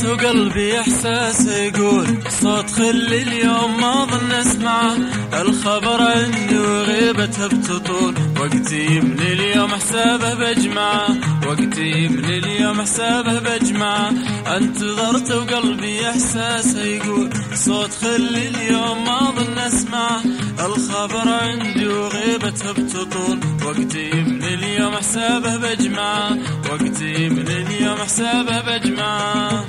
انتظرت وقلبي احساسه يقول صوت خل اليوم ما ظن اسمعه، الخبر عندي وغيبته بتطول، وقتي من اليوم حسابه بجمعه، وقتي من اليوم حسابه بجمعه. انتظرت وقلبي احساسه يقول صوت خل اليوم ما ظن اسمعه، الخبر عندي وغيبته بتطول، وقتي من اليوم حسابه بجمعه، وقتي من اليوم حسابه بجمعه.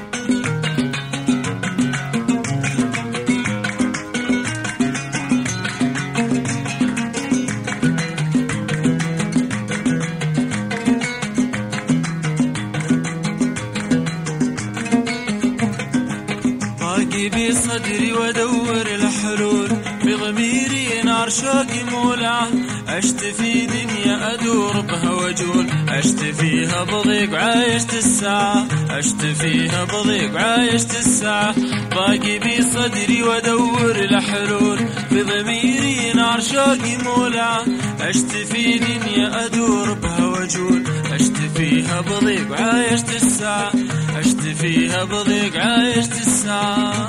باقي بصدري وادور الحلول، بضميري نار شوقي مولعه، عشت في دنيا ادور بها وجول، عشت فيها بضيق وعايشت الساعه، عشت فيها بضيق وعايشت الساعه. باقي بصدري وادور الحلول، بضميري نار شوقي مولعه، عشت في دنيا ادور بها وجول، عشت فيها بضيق وعايشت الساعه، عشت فيها بضيق عايشت الساعه.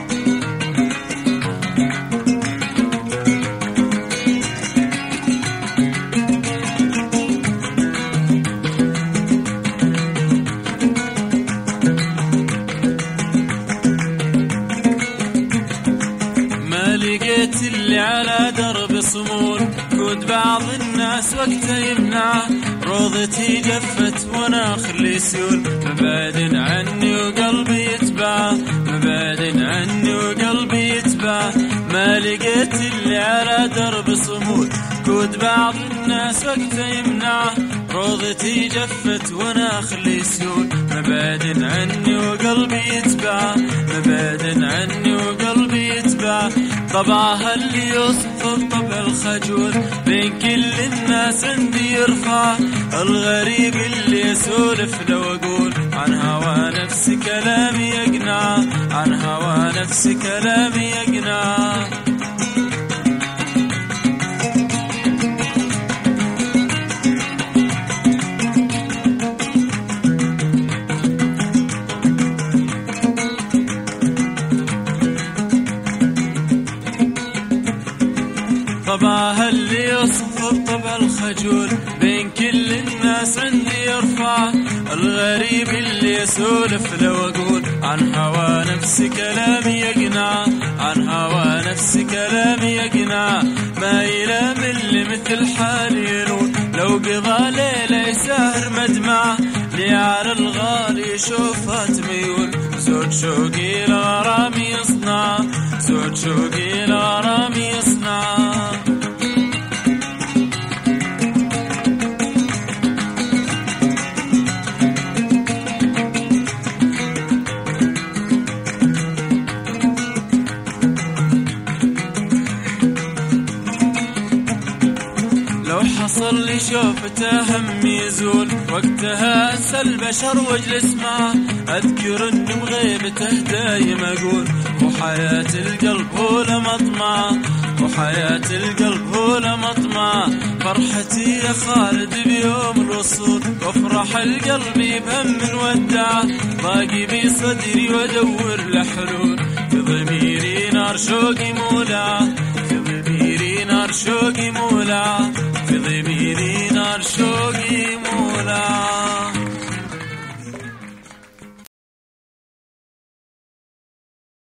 لقيت اللي على درب صمود، كود بعض الناس وقته يمنعه، روضتي جفت وانا خلي سيول، مبعد عني وقلبي يتبعه، مبعد عني وقلبي يتبعه. ما لقيت اللي على درب صمود، كود بعض الناس وقته يمنعه، روضتي جفت وانا خلي سيول، مبعد عني وقلبي يتبعه، مبعد عني وقلبي يتبعه. طبعها اللي يوصف الطبع الخجول، بين كل الناس عندي يرفع، الغريب اللي يسولف لو اقول عن هوى نفسي كلامي يقنع، عن هوى نفسي كلامي يقنع. طبعها اللي يصف الطبع الخجول، بين كل الناس عندي يرفع، الغريب اللي يسولف لو اقول عن هوى نفسي كلامي يقنع، عن هوى نفسي كلامي يقنع. ما يلام اللي مثل حالي ينول، لو قضى ليلة يسهر مدمعه، لي على الغالي شوفات ميول، زود شوقي لغرامي يصنع، زود شوقي لغرامي يصنع. لو حصل لي شوفته هم يزول، وقتها انسى البشر واجلس معه، اذكر اني بغيبته دايم اقول وحياة القلب هو لمطمع، وحياة القلب هو لمطمع. فرحتي يا خالد بيوم الوصول، وافرح القلب بهم الوداع، باقي بصدري وادور لحلول، في ضميري نار شوقي مولع، في ضميري نار شوقي مولع.